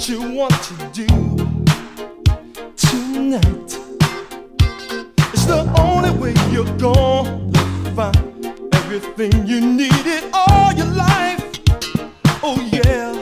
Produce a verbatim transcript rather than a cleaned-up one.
you want to do tonight. It's the only way you're gonna find everything you needed all your life. Oh yeah.